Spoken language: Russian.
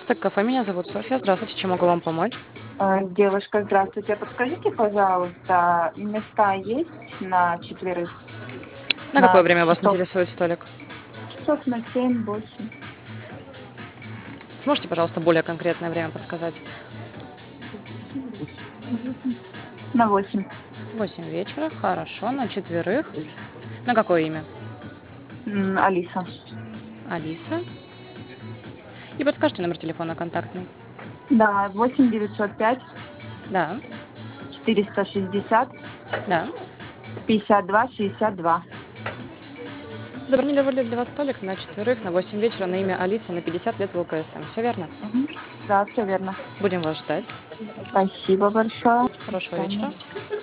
Так, кафе, меня зовут Софья. Здравствуйте, чем могу вам помочь? Девушка, здравствуйте. Подскажите, пожалуйста, места есть на четверых? На какое На время вас часов, интересует столик? часов на 7-8. Сможете, пожалуйста, более конкретное время подсказать? На 8. 8 вечера, хорошо, на четверых. На какое имя? Алиса. Алиса. И подскажите номер телефона контактный. Да, 8 905 Да, 460 да. 52 62. Забронировали для вас столик на четверых на 8 вечера на имя Алиса на 50 лет в ЛКСМ. Все верно? Да, все верно. Будем вас ждать. Спасибо большое. До Хорошего свидания. вечера.